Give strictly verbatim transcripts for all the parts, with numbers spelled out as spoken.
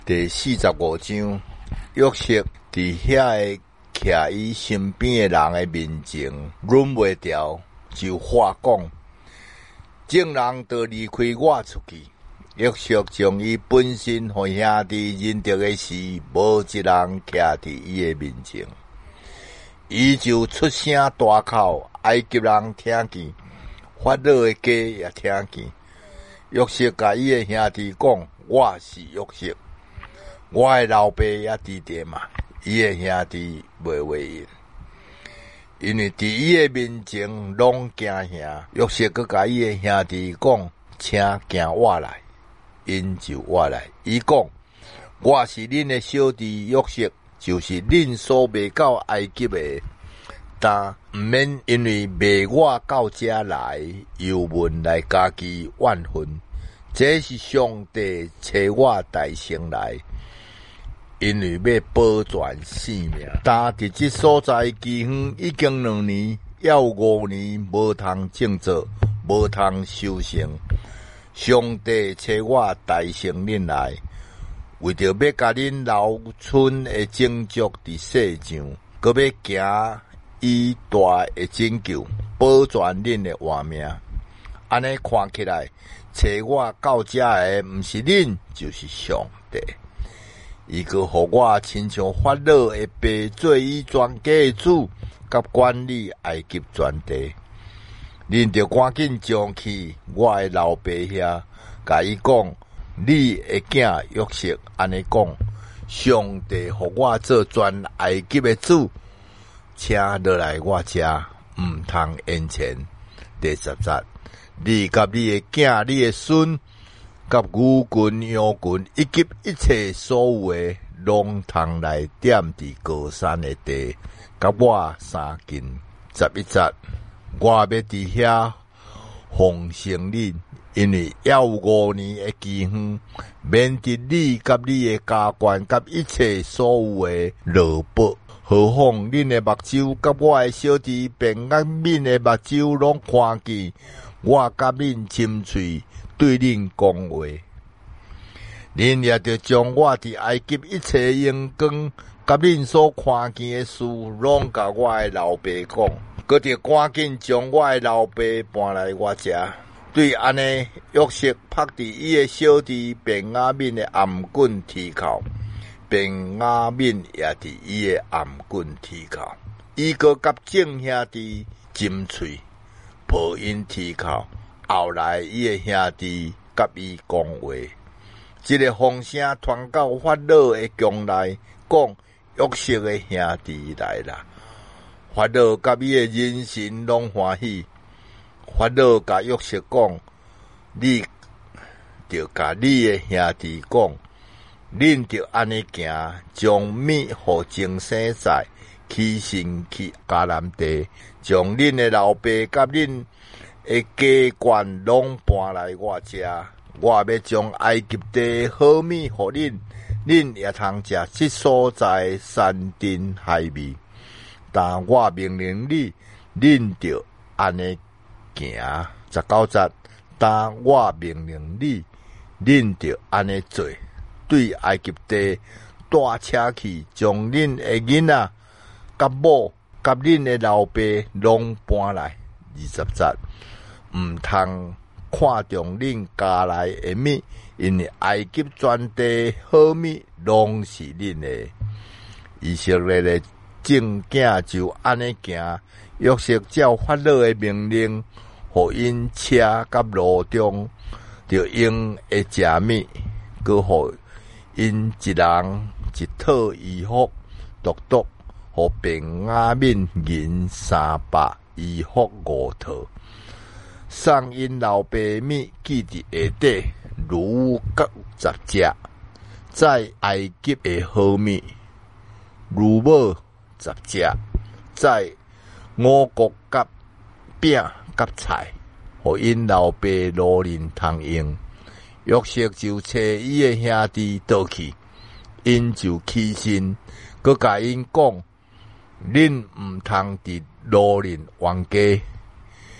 第四十五章，约瑟伫遐个徛伊身边的人的面前，忍袂住就发讲：众人都离开我出去。约瑟将伊本身互兄弟认得的时，无一人徛伫伊的面前，伊就出声大哭，埃及人听见，法老的家也听见。约瑟甲伊的兄弟讲：我是约瑟。我的老爸也伫地嘛，伊的兄弟袂回应，因为伫伊的面前拢惊吓。约瑟佮甲伊的兄弟讲：请行我来，因就我来。伊讲：我是恁的小弟约瑟，就是恁所卖到埃及的，但毋免因为卖我到遮来，又问来家己怨恨。这是上帝找我大成来。因为要保全性命，但伫即所在期间已经两年，要五年无通种作，无通收成。上帝找我大成恁来，为着要甲恁留村的种族伫世上，搁要行以大的拯救，保全恁的活命。安尼看起来，找我到遮的，毋是恁，就是上帝。伊个互我亲像法老的爸做伊全家的主，甲管理埃及全地。恁着赶紧将去我的老爸遐，甲伊讲，你的囝约瑟安尼讲，上帝互我做全埃及的主，请落来我遮，毋通延前。第十节，你甲你的囝、你的孙。甲牛群、羊群以及一切所有的，拢通来点伫高山的地，甲我相近。十一节，我要伫遐奉承恁，因为要五年的期间，免得你甲你的家眷甲一切所有的落卜。何况恁的目睭甲我的小弟便甲恁的目睭拢看见，我甲恁亲嘴。对恁讲话，恁也着将我伫埃及一切荣光，甲恁所看见的事，拢甲我的老爸讲，搁着赶紧将我的老爸搬来我遮。对安尼，约瑟拍伫伊的小弟便雅悯的颔棍踢口，便雅悯也伫伊的颔棍踢口，伊搁甲众兄弟斟喙，抱因踢口。后来，伊的兄弟甲伊讲话，这个风声传到法老的宫内，讲约瑟的兄弟来啦。法老甲伊的人神拢欢喜。法老甲约瑟讲：你着甲你的兄弟讲，恁着安尼行，将米互精生菜，起身去迦南地，将恁的老爸甲恁。的家眷拢搬来我遮，我要将埃及地好米互恁，恁也通食即所在山珍海味。但我命令你，恁着安尼行。十九节，但我命令你，恁着安尼做。对埃及地带车去，将恁的囡仔、甲某、甲恁的老爸拢搬来。二十节。毋通看重恁家内的米，因为埃及全地好米拢是恁的。以色列的正囝就安尼行，约瑟照法老的命令，互因车甲路中着用的食米，佮互因一人一套衣服，独独互便雅悯银三百，衣服五套。送因老爸米记伫下底，如各十只，在埃及的好米，如母十只，在五谷甲饼甲菜，互因老爸路人通用。约瑟就找伊的兄弟倒去，因就起身，佮甲因讲：恁毋通伫路人冤家。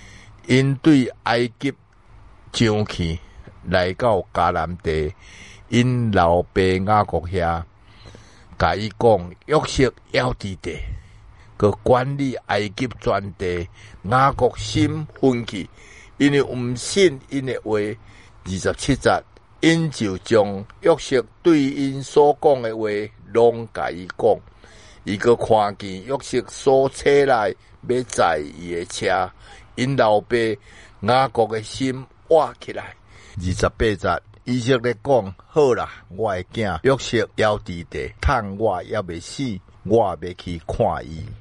因对埃及上去，来到迦南地， 因老爸雅各遐甲伊讲，约瑟要伫地，佮管理埃及全地。雅各心愤气，因为毋信因的话。二十七节，因就将约瑟对因所讲的话，拢甲伊讲。伊个看见约瑟所车来要载伊的车，因老爸雅各的心活起来。二十八节，以色列讲：好啦，我的囝约瑟要伫地，趁我也未死，我要去看伊。